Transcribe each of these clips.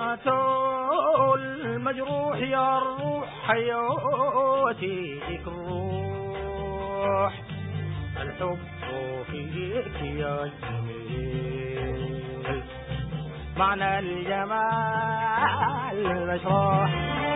دمعة المجروح يا الروح حياتك الروح الحب فيك يا جميل معنى الجمال مشروح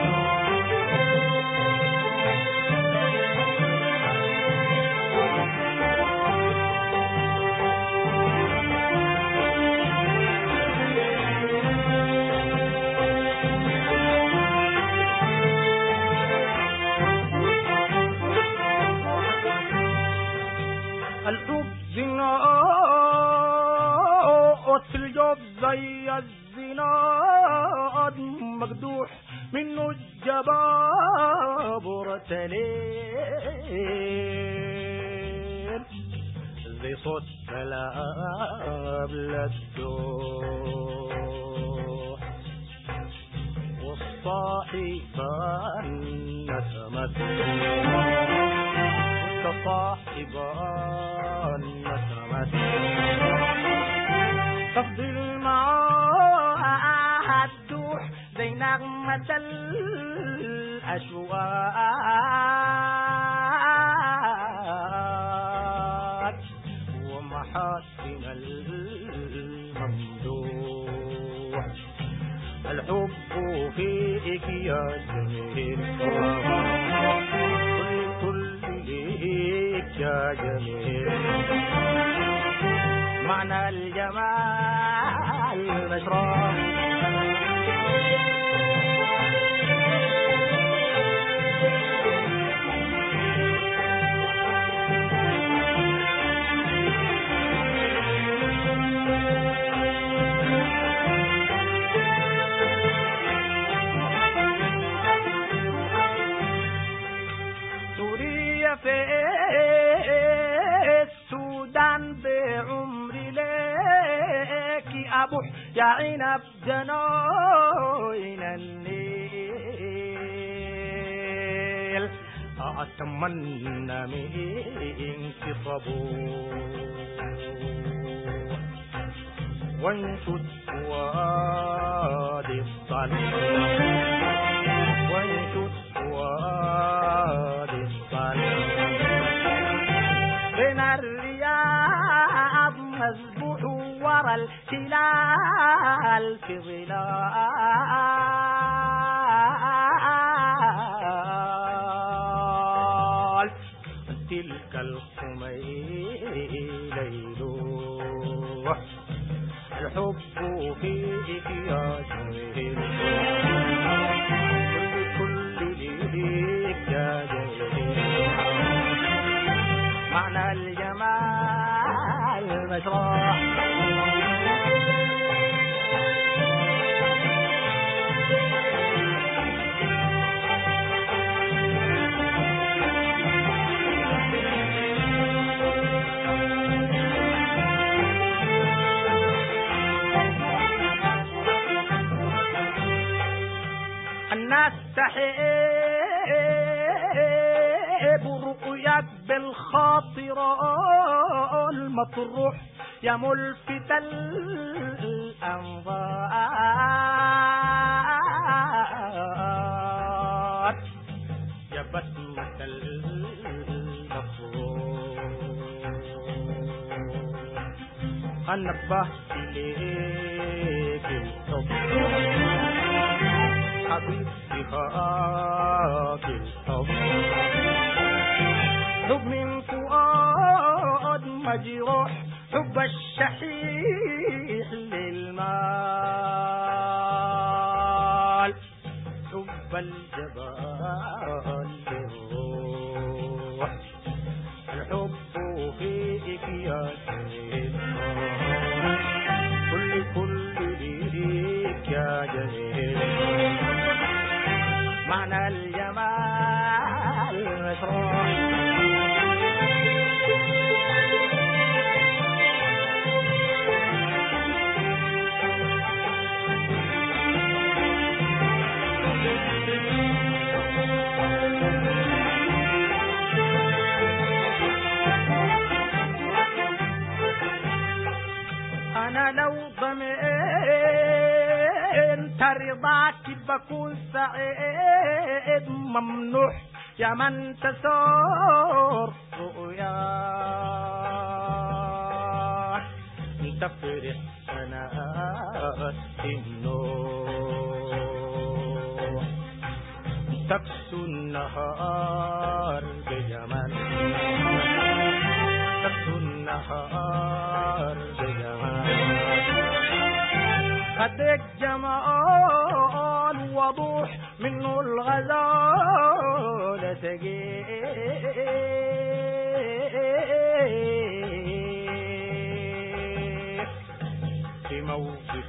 الحب زناد في الجوف زي الزناد مقدوح منه الجبابرة ليل زي صوت سلام للدوح والصاحبان نسمت صاحبان نسمت تفضل معاها الدوح زي نغمة الأشواق ومحاسن الممدوح الحب فيك يا جميل يا جميل معنى الجمال مشروع سوريا في السودان بعمري لك أبوح يا عنب جناين الليل أتمنى منك صبوح وانشد وادي الصلاة وانشد وادي الصلاة بين الرياض مسبوح ورا الهلال في ظلال تلك القميل يلوح الحب فيك يا جميل كل ليك يا جميل معنى الجمال مشروع الناس تحب رؤياك بالخاطرة المطروح يا ملفت الأنظار يا بسمة المفروح أنا نبهت إليك الحب حبيبتي هاك الحب حب من فؤاد مجروح حب الشحيح للمال حب الجبال للروح الحب فيك يا جميل كل ليك يا جميل معنى الجمال مشروع برضاك بكون سعيد ممنوح يا من تسور رؤياك تفرح سنوات النور تكسو النهار بجمال تكسو النهار بجمال خدك جمال وضوح منه الغزال تجيح في موقف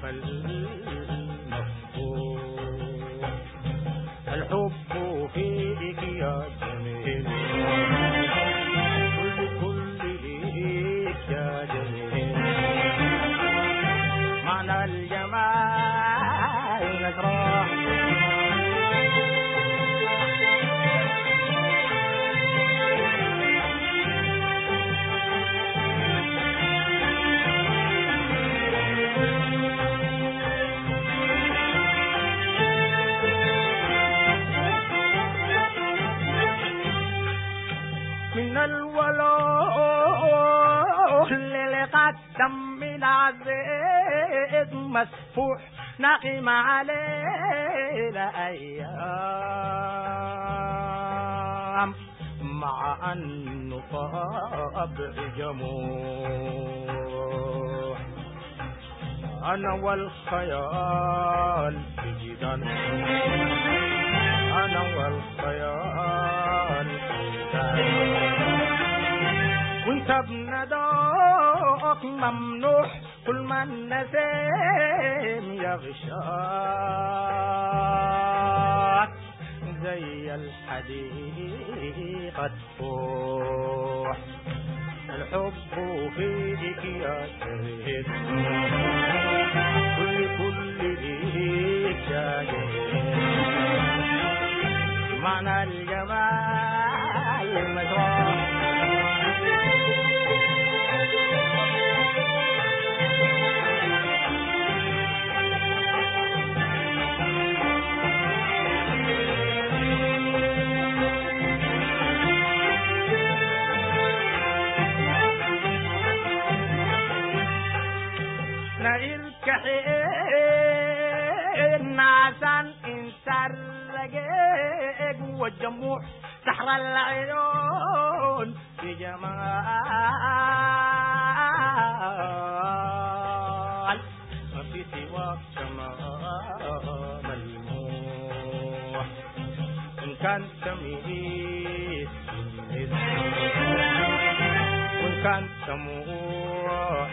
المفقود الحب فيك يا جميل كل ليك يا جميل معنى الجمال نجراح من الولوح اللي قدم من عزيز مسفوح نقم عليه الأيام مع أنه طبع جموح أنا والخيال جدا أنا والخيال وانت بنداك ممنوح كل ما النسيم يغشاك زي الحديقة تفوح الحب فيك يا شهيد كل ليك يا جهيد معنى الجمال مجروح الكحيل ناسان انسان رقيق والجموع سحر العيون في جمال ما في سواك كمال ملموح إن كان تميز وإن كان سموح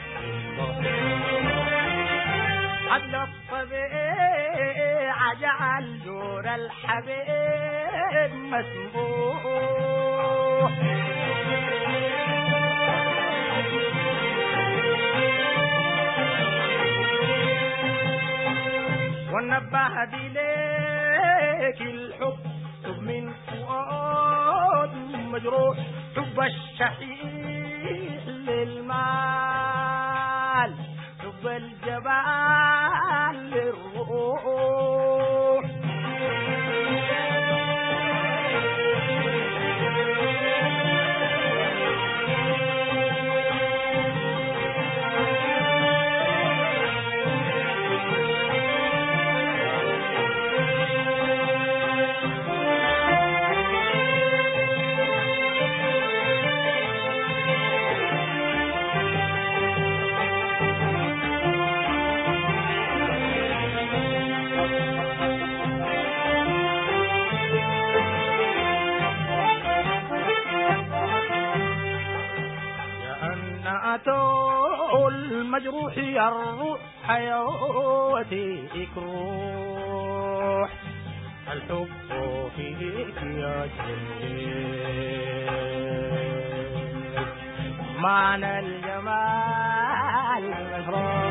عدل الطبيعة جعل جور الحبيب مسموح ونبه ليك الحب من فؤاد مجروح حب الشحيح للمال حب الجبال للروح المجروح يا الروح حياتك روح الحب فيك يا جميل معنى الجمال مجروح